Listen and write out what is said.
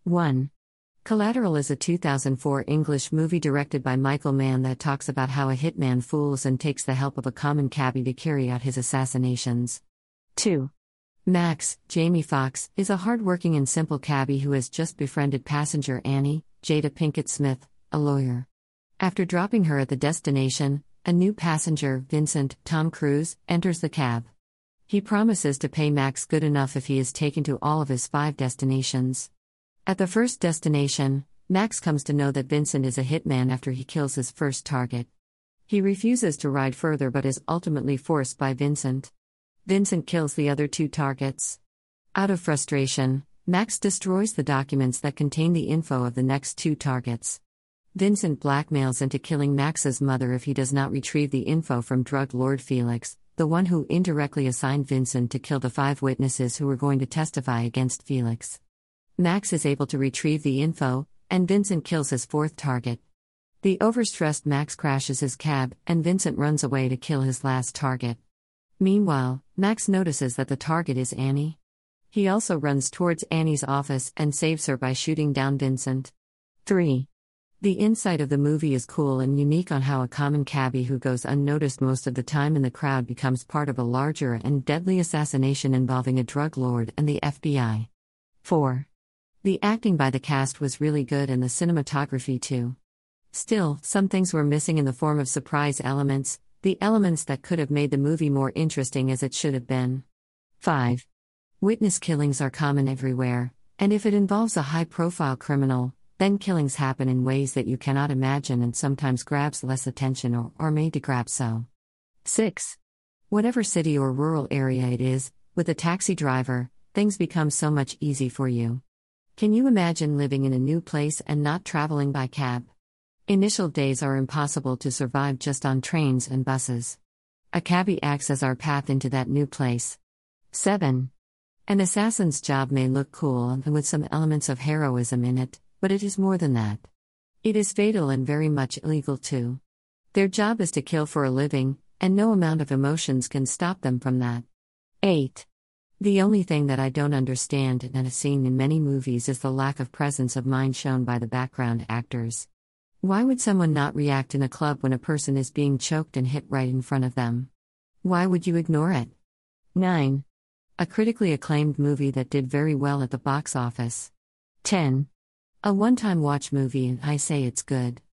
1. Collateral is a 2004 English movie directed by Michael Mann that talks about how a hitman fools and takes the help of a common cabbie to carry out his assassinations. 2. Max, Jamie Foxx, is a hard-working and simple cabbie who has just befriended passenger Annie, Jada Pinkett Smith, a lawyer. After dropping her at the destination, a new passenger, Vincent, Tom Cruise, enters the cab. He promises to pay Max good enough if he is taken to all of his 5 destinations. At the first destination, Max comes to know that Vincent is a hitman after he kills his first target. He refuses to ride further but is ultimately forced by Vincent. Vincent kills the other 2 targets. Out of frustration, Max destroys the documents that contain the info of the next 2 targets. Vincent blackmails into killing Max's mother if he does not retrieve the info from drug lord Felix, the one who indirectly assigned Vincent to kill the 5 witnesses who were going to testify against Felix. Max is able to retrieve the info, and Vincent kills his 4th target. The overstressed Max crashes his cab, and Vincent runs away to kill his last target. Meanwhile, Max notices that the target is Annie. He also runs towards Annie's office and saves her by shooting down Vincent. 3. The insight of the movie is cool and unique on how a common cabbie who goes unnoticed most of the time in the crowd becomes part of a larger and deadly assassination involving a drug lord and the FBI. 4. The acting by the cast was really good and the cinematography too. Still, some things were missing in the form of surprise elements, the elements that could have made the movie more interesting as it should have been. 5. Witness killings are common everywhere, and if it involves a high-profile criminal, then killings happen in ways that you cannot imagine and sometimes grabs less attention or are made to grab so. 6. Whatever city or rural area it is, with a taxi driver, things become so much easy for you. Can you imagine living in a new place and not traveling by cab? Initial days are impossible to survive just on trains and buses. A cabbie acts as our path into that new place. 7. An assassin's job may look cool and with some elements of heroism in it, but it is more than that. It is fatal and very much illegal too. Their job is to kill for a living, and no amount of emotions can stop them from that. 8. The only thing that I don't understand and have seen in many movies is the lack of presence of mind shown by the background actors. Why would someone not react in a club when a person is being choked and hit right in front of them? Why would you ignore it? 9. A critically acclaimed movie that did very well at the box office. 10. A one-time watch movie and I say it's good.